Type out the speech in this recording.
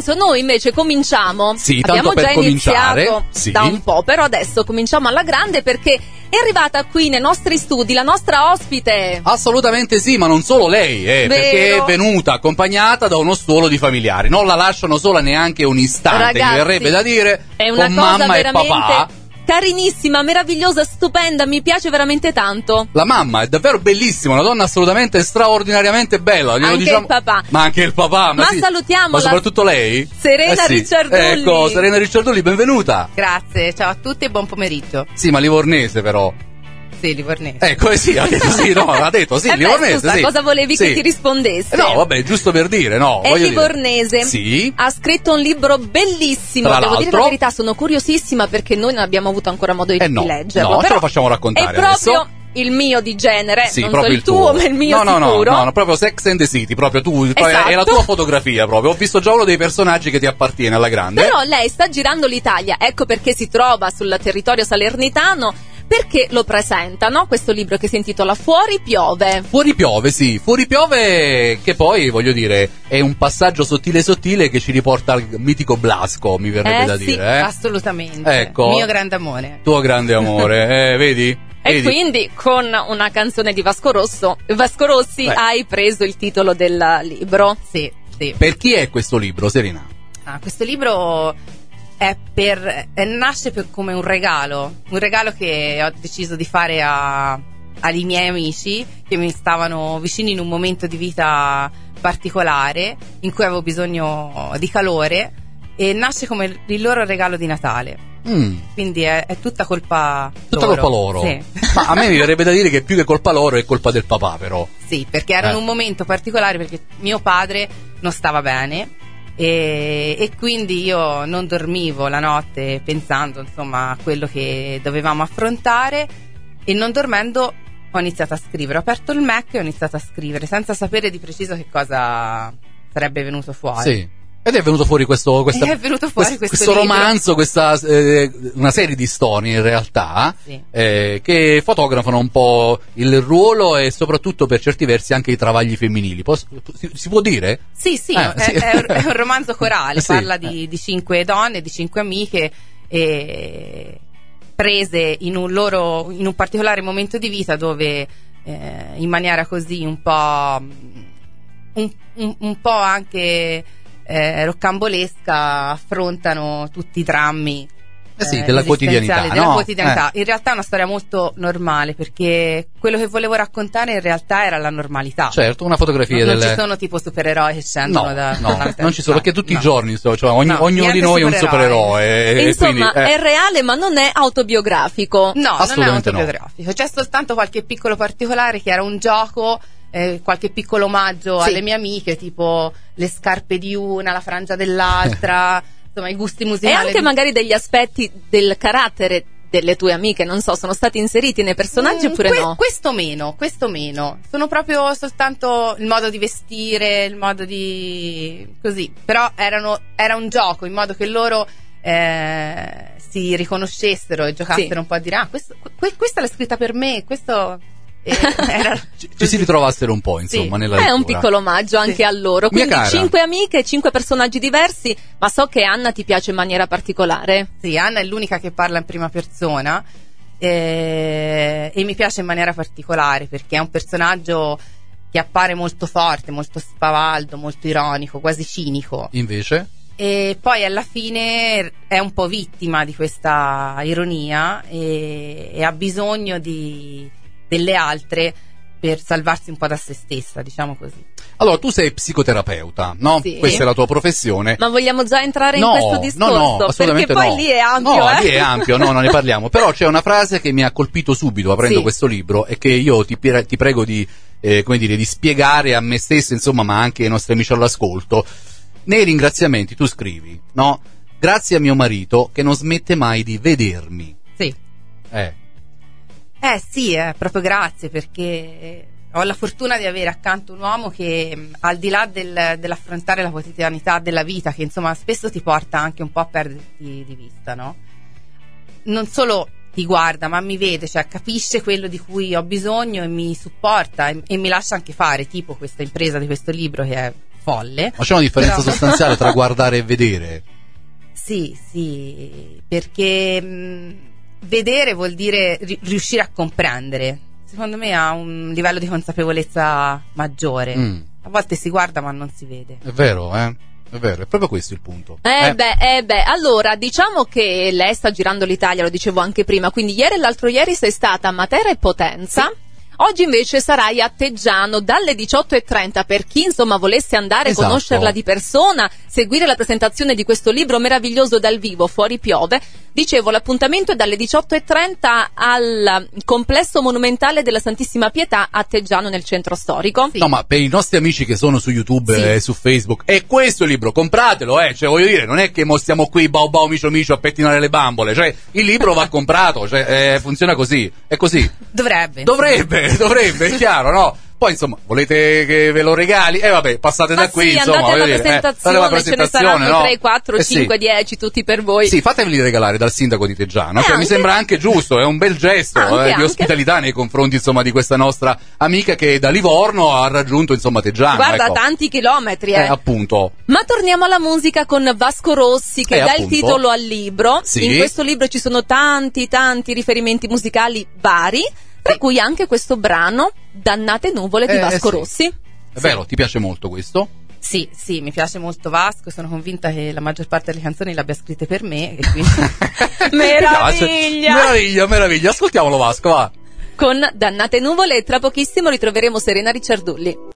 adesso noi invece cominciamo. Sì, abbiamo tanto per già cominciare, iniziato sì, da un po', però adesso cominciamo alla grande perché è arrivata qui nei nostri studi la nostra ospite. Assolutamente sì, ma non solo lei, perché è venuta accompagnata da uno stuolo di familiari. Non la lasciano sola neanche un istante, Ragazzi, mi verrebbe da dire, è una con cosa mamma e veramente papà. carinissima, meravigliosa, stupenda, mi piace veramente tanto. La mamma è davvero bellissima, una donna assolutamente straordinariamente bella. Anche diciamo... il papà. Ma anche il papà. Ma sì. salutiamola. Ma soprattutto lei? Serena sì. Ricciardulli. Ecco, Serena Ricciardulli, benvenuta. Grazie, ciao a tutti e buon pomeriggio. Sì, ma livornese però. Sì, livornese. Ecco, sì, ha detto sì, no, ha detto sì, livornese, scusa, sì. cosa volevi sì. che ti rispondesse? No, vabbè, giusto per dire, no. È livornese. Sì. Ha scritto un libro bellissimo. Tra Devo dire l'altro. la verità, sono curiosissima perché noi non abbiamo avuto ancora modo di leggerlo. No, però ce lo facciamo raccontare è proprio adesso. il mio di genere, Sì, non so proprio il tuo, ma il mio sicuro. No, proprio Sex and the City, proprio tu, Esatto. è la tua fotografia proprio. Ho visto già uno dei personaggi che ti appartiene alla grande. Però lei sta girando l'Italia, ecco perché si trova sul territorio salernitano, perché lo presenta, no? Questo libro che si intitola Fuori piove. Fuori piove, sì, fuori piove, che poi, voglio dire, è un passaggio sottile che ci riporta al mitico Blasco, mi verrebbe da sì, dire, assolutamente. Ecco. Mio grande amore. Tuo grande amore, vedi? E quindi con una canzone di Vasco Rossi hai preso il titolo del libro. Sì, sì. Per chi è questo libro, Serena? Questo libro nasce come un regalo che ho deciso di fare ai miei amici che mi stavano vicini in un momento di vita particolare in cui avevo bisogno di calore, e nasce come il loro regalo di Natale. Quindi è tutta colpa loro. Sì. Ma a me mi verrebbe da dire che più che colpa loro è colpa del papà, però. Sì, perché era in un momento particolare, perché mio padre non stava bene e quindi io non dormivo la notte pensando insomma a quello che dovevamo affrontare, e non dormendo ho iniziato a scrivere. Ho aperto il Mac e ho iniziato a scrivere senza sapere di preciso che cosa sarebbe venuto fuori. Sì. Ed è venuto fuori questo romanzo, una serie di storie in realtà, sì, che fotografano un po' il ruolo e soprattutto per certi versi anche i travagli femminili. Si può dire? Sì, sì. È un romanzo corale, sì, parla di 5 donne, di 5 amiche prese in un particolare momento di vita dove in maniera così un po' anche roccambolesca affrontano tutti i drammi della quotidianità, quotidianità. In realtà è una storia molto normale, perché quello che volevo raccontare in realtà era la normalità. Certo, una fotografia non ci sono tipo supereroi che scendono non ci sono, perché tutti i giorni ognuno di noi è un supereroe. Insomma, quindi, è reale ma non è autobiografico. No, non è autobiografico. C'è soltanto qualche piccolo particolare che era un gioco, qualche piccolo omaggio alle mie amiche, tipo le scarpe di una, la frangia dell'altra, insomma i gusti musicali. E anche magari degli aspetti del carattere delle tue amiche, non so, sono stati inseriti nei personaggi oppure no? Questo meno. Sono proprio soltanto il modo di vestire, il modo di... così. Però era un gioco, in modo che loro si riconoscessero e giocassero un po' a dire questa l'ha scritta per me, questo... ci si ritrovassero un po', insomma, nella lettura. È un piccolo omaggio anche a loro. Quindi 5 amiche, 5 personaggi diversi, ma so che Anna ti piace in maniera particolare. Sì, Anna è l'unica che parla in prima persona e mi piace in maniera particolare perché è un personaggio che appare molto forte, molto spavaldo, molto ironico, quasi cinico. Invece? E poi alla fine è un po' vittima di questa ironia e ha bisogno delle altre per salvarsi un po' da se stessa, diciamo così. Allora, tu sei psicoterapeuta, no? Sì. Questa è la tua professione. Ma vogliamo già entrare in questo discorso? No, assolutamente perché poi lì è ampio. Lì è ampio, non ne parliamo. Però c'è una frase che mi ha colpito subito aprendo questo libro e che io ti prego di, di spiegare a me stesso, insomma, ma anche ai nostri amici all'ascolto. Nei ringraziamenti tu scrivi, no? Grazie a mio marito che non smette mai di vedermi. Sì. Sì, proprio grazie, perché ho la fortuna di avere accanto un uomo che al di là dell'affrontare la quotidianità della vita, che insomma spesso ti porta anche un po' a perderti di vista, no? Non solo ti guarda, ma mi vede, cioè capisce quello di cui ho bisogno e mi supporta e mi lascia anche fare, tipo questa impresa di questo libro che è folle. Ma c'è una differenza però... sostanziale tra guardare e vedere? Sì, perché vedere vuol dire riuscire a comprendere. Secondo me ha un livello di consapevolezza maggiore. A volte si guarda ma non si vede. È vero, È vero, è proprio questo il punto. Beh, allora diciamo che lei sta girando l'Italia, lo dicevo anche prima, quindi ieri e l'altro ieri sei stata a Matera e Potenza. Sì. Oggi invece sarai a Teggiano dalle 18:30 per chi insomma volesse andare a conoscerla di persona, seguire la presentazione di questo libro meraviglioso dal vivo, Fuori piove. Dicevo, l'appuntamento è dalle 18:30 al complesso monumentale della Santissima Pietà a Teggiano nel centro storico. Sì. No, ma per i nostri amici che sono su YouTube e su Facebook, è questo il libro, compratelo, cioè voglio dire, non è che mo stiamo qui bau bau micio micio a pettinare le bambole, cioè il libro va comprato, cioè funziona così, è così. Dovrebbe, è chiaro, no? Poi insomma, volete che ve lo regali? Vabbè, passate da qui, insomma, andate alla presentazione, ce ne saranno no? 3, 4, 5, 10, tutti per voi. Sì, fateveli regalare dal sindaco di Teggiano, cioè, mi sembra anche giusto, è un bel gesto di ospitalità nei confronti insomma di questa nostra amica che da Livorno ha raggiunto insomma Teggiano. Guarda, tanti chilometri, appunto. Ma torniamo alla musica con Vasco Rossi che dà il titolo al libro. Sì. In questo libro ci sono tanti riferimenti musicali vari, tra cui anche questo brano Dannate nuvole di Vasco Rossi. È vero, ti piace molto questo? Sì, mi piace molto Vasco, sono convinta che la maggior parte delle canzoni l'abbia scritte per me e quindi meraviglia, ascoltiamolo Vasco, va. Con Dannate nuvole, tra pochissimo ritroveremo Serena Ricciardulli.